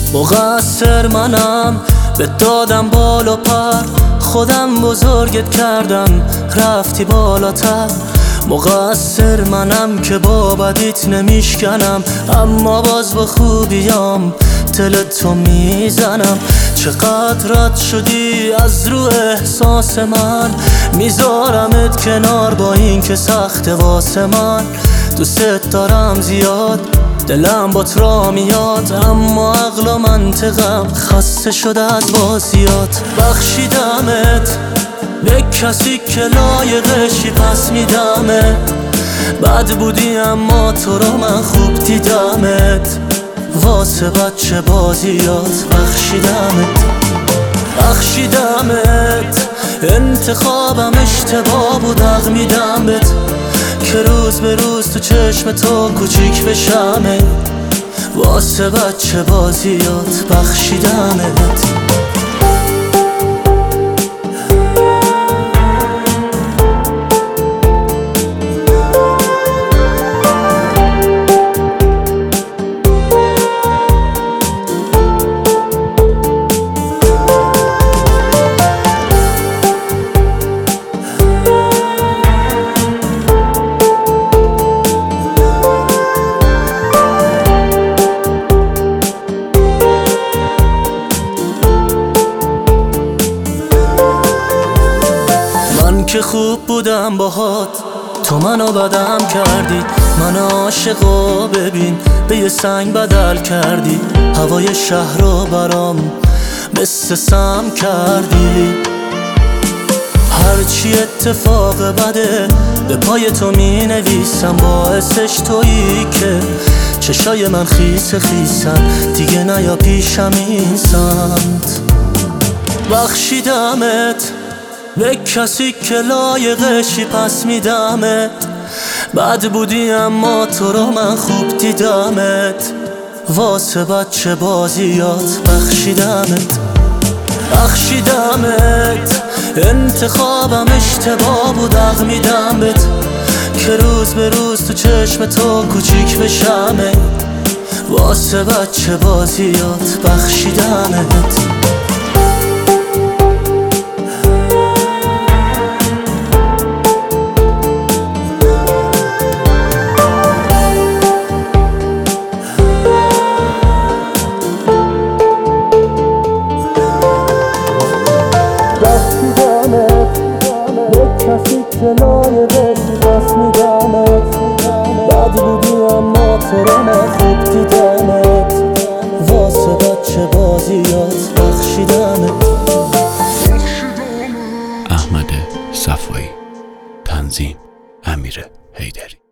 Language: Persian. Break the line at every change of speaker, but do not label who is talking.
مقصر منم، به دادم بال و پر، خودم بزرگت کردم رفتی بالاتر. مقصر منم که با بدیت نمیشکنم، اما باز با خوبیام دل تو میزنم. چقدر رد شدی از رو احساس من، میذارمت کنار با این که سخت واسه من. دوست دارم زیاد، دلم با را میاد، اما عقل و منطقم خسته شده از بازیات. بخشیدمت به کسی که لایقشی، پس میدمت. بد بودی اما تو رو من خوب دیدمت، واسه بچه بازیات. بخشیدمت، انتخابم اشتباه بود، حق میدمت که روز به روز تو چشم تو کوچیک بشمه، واسه بچه بازیات. بخشیدمت. من که خوب بودم باهات، تو منو بدم کردی. من عاشقو ببین به یه سنگ بدل کردی، هوای شهر رو برام مثل سم کردی. هرچی اتفاق بده به پای تو می نویسم، باعثش تویی که چشای من خیس خیسن، دیگه نیا پیشم این سمت. بخشیدمت به کسی که لایقشی، پس میدمت. بد بودی اما تو رو من خوب دیدمت، واسه بچه بازیات. بخشیدمت، انتخابم اشتباه بود، حق میدمت که روز به روز تو چشم تو کوچیک بشمه، واسه بچه بازیات. بخشیدمت. کسی که لایقشی، پس میدمت. بد بودی اما تو رو من خوب دیدمت، واسه بچه بازیات. بخشیدمت.
احمد صفایی، تنظیم امیر حیدری.